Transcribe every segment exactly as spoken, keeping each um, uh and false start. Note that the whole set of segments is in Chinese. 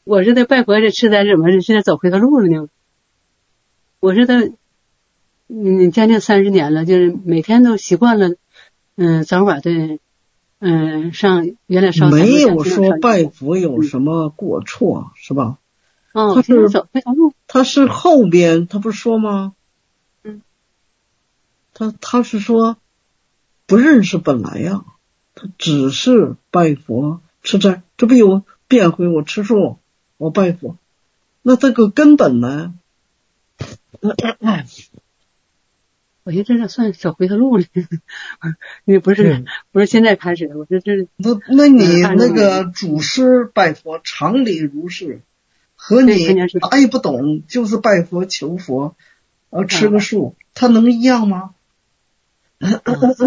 我是在拜佛这吃斋怎么现在走回头路了呢？我是在嗯将近三十年了，就是每天都习惯了，嗯早晚的嗯上原来上没有说拜佛有什么过错、嗯、是吧？ 哦， 他是走回头路， 他是后边他不是说吗？ 嗯， 他他是说不认识本来呀，他只是拜佛吃斋，这不有变回我吃素我拜佛，那这个根本呢？ 我觉得这算走回头路了，你不是、嗯、不是现在开始的，我说这那那你那个祖师拜佛常理如是，和你啥也不懂就是拜佛求佛，呃吃个素，啊、他能一样吗？啊,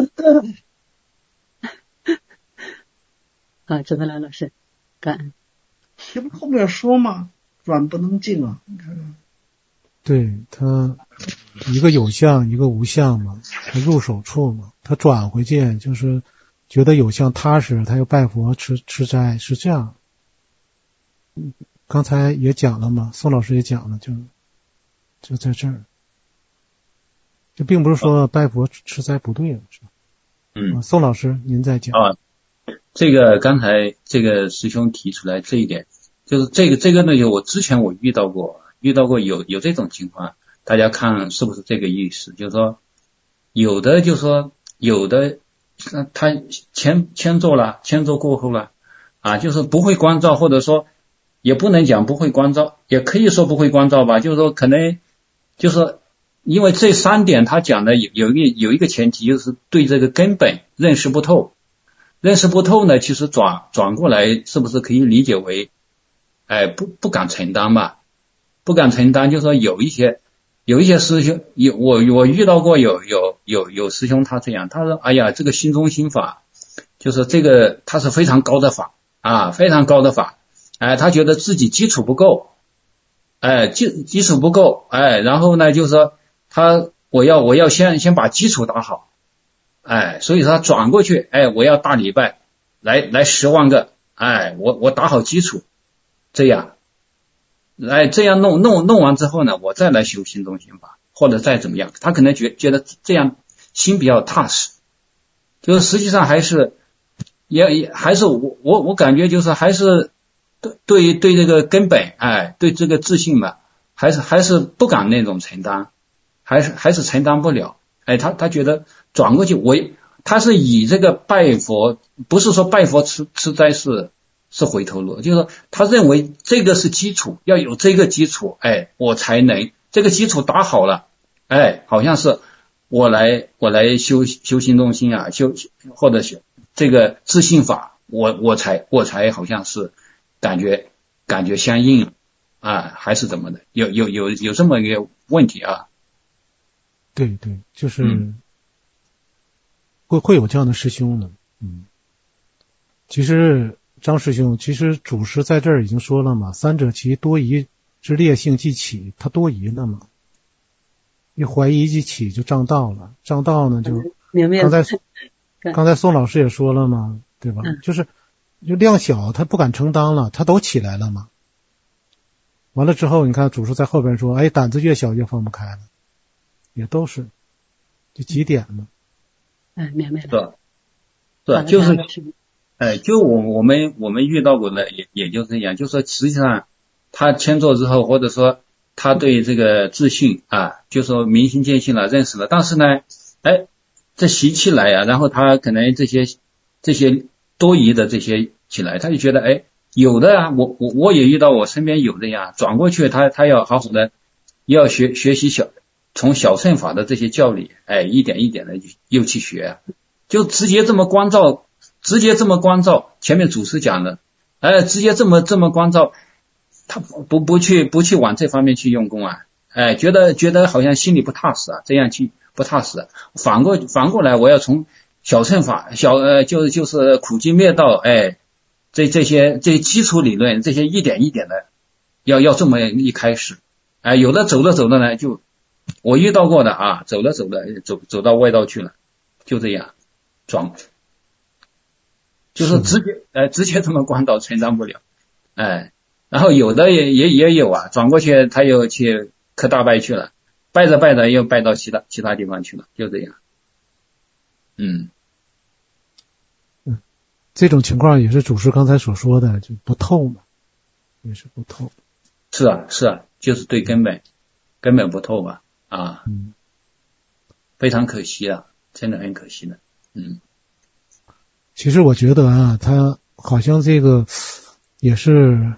啊，知道了，老师，感恩。 这不后面说吗？软不能进啊，你看看。 对，他一个有相一个无相嘛，他入手处嘛，他转回去就是觉得有相踏实，他又拜佛吃吃斋，是这样。刚才也讲了嘛，宋老师也讲了，就就在这儿，这并不是说拜佛吃斋不对了，是吧？ 嗯、 啊，宋老师您再讲啊。这个刚才这个师兄提出来这一点，就是这个这个呢，我之前我遇到过。遇到过有有这种情况，大家看是不是这个意思？就是说，有的就是说，有的他迁迁坐了，迁坐过后了，啊，就是不会关照，或者说也不能讲不会关照，也可以说不会关照吧。就是说，可能就是因为这三点他讲的有有一有一个前提，就是对这个根本认识不透，认识不透呢，其实转转过来是不是可以理解为，哎，不不敢承担吧？不敢承担，就是说有一些有一些师兄，有我我遇到过有有有有师兄他这样，他说哎呀这个心中心法就是这个他是非常高的法啊，非常高的法，哎他觉得自己基础不够，哎基基础不够，哎然后呢就是说他我要我要先先把基础打好，哎所以他转过去，哎我要大礼拜来来十万个，哎我我打好基础，这样。来这样弄弄弄完之后呢，我再来修心中心法，或者再怎么样，他可能觉觉得这样心比较踏实，就是实际上还是也也还是我我我感觉就是还是对对对这个根本，哎，对这个自信嘛，还是还是不敢那种承担，还是还是承担不了，哎，他他觉得转过去我他是以这个拜佛，不是说拜佛吃吃斋是。是回头路，就是说他认为这个是基础，要有这个基础，哎，我才能这个基础打好了，哎，好像是我来我来修修心中心啊，修或者修这个自信法，我我才我才好像是感觉感觉相应啊，还是怎么的？有有有有这么一个问题啊？ 对对，就是、嗯、会会有这样的师兄的，嗯，其实。张师兄，其实祖师在这儿已经说了嘛，三者其多疑之烈性即起，他多疑了嘛，一怀疑即起就障道了，障道呢就刚才刚才宋老师也说了嘛，对吧？嗯、就是就量小，他不敢承担了，他都起来了嘛。完了之后，你看祖师在后边说，哎，胆子越小越放不开了，也都是就几点嘛。 哎，明白了。 是是，就是。哎，就我我们我们遇到过的也也就是这样，就是说实际上他迁坐之后，或者说他对这个自信啊，就说明心见性了，认识了，但是呢，哎，这习气来啊，然后他可能这些这些多疑的这些起来，他就觉得哎，有的啊，我我我也遇到我身边有的呀，转过去他他要好好的要学学习小从小乘法的这些教理，哎，一点一点的又去学，就直接这么关照。直接这么关照，前面祖师讲的，哎，直接这么这么关照，他不不去不去往这方面去用功啊，哎，觉得觉得好像心里不踏实啊，这样去不踏实。反过反过来，我要从小乘法小呃就就是苦集灭道，哎，这这些这基础理论，这些一点一点的，要要这么一开始，哎，有的走着走着呢，就我遇到过的啊，走着走着走走到外道去了，就这样转。就是直接呃直接这么关照承担不了，哎， 然后有的也也也有啊，转过去他又去磕大拜去了，拜着拜着又拜到其他其他地方去了，就这样。嗯， 嗯，这种情况也是祖师刚才所说的，就不透嘛，也是不透。 是啊，是啊，就是对根本根本不透嘛，啊， 嗯， 非常可惜啊，真的很可惜的。嗯， 其实我觉得啊，他好像这个也是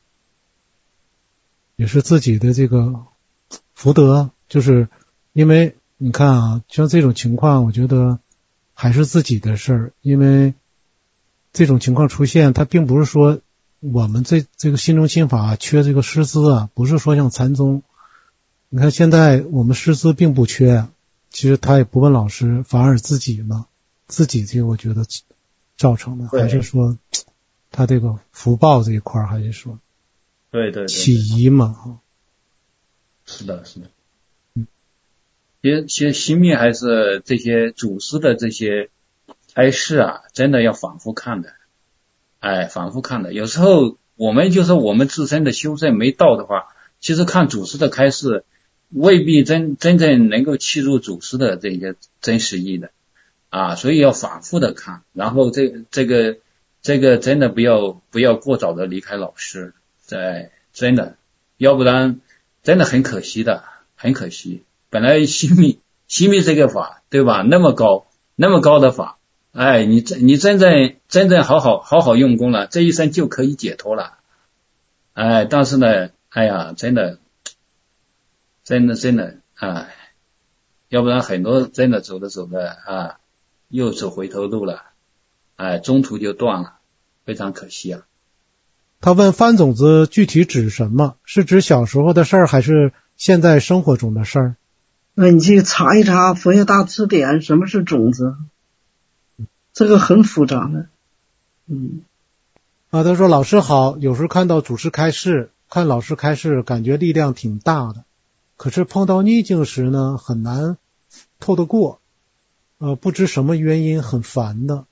也是自己的这个福德，就是因为你看啊，像这种情况，我觉得还是自己的事儿，因为这种情况出现，它并不是说我们这这个心中心法缺这个师资啊，不是说像禅宗，你看现在我们师资并不缺，其实他也不问老师，反而自己嘛，自己这个我觉得造成的，还是说他这个福报这一块还是说对对对， 起疑嘛， 是的，是的。嗯，其实其实熄灭还是这些祖师的这些开示啊，真的要反复看的，哎，反复看的。有时候我们就是我们自身的修正没到的话，其实看祖师的开示，未必真真正能够契入祖师的这些真实意的啊，所以要反复的看，然后这这个这个真的不要不要过早的离开老师，在真的，要不然真的很可惜的，很可惜。本来熄灭熄灭这个法，对吧？那么高那么高的法，哎，你你真正真正好好好好用功了，这一生就可以解脱了，哎，但是呢，哎呀，真的。真的真的，哎，要不然很多真的走着走着啊，又走回头路了，哎，中途就断了，非常可惜啊。 他问番种子具体指什么？是指小时候的事儿，还是现在生活中的事儿？ 那你去查一查佛学大辞典，什么是种子？这个很复杂的。嗯， 啊，他说老师好，有时看到祖师开示，看老师开示，感觉力量挺大的。可是碰到逆境时呢，很难透得过，呃，不知什么原因很烦的。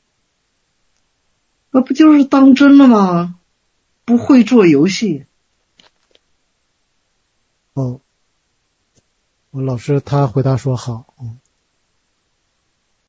那不就是当真了吗？不会做游戏。 哦，我老师他回答说好。嗯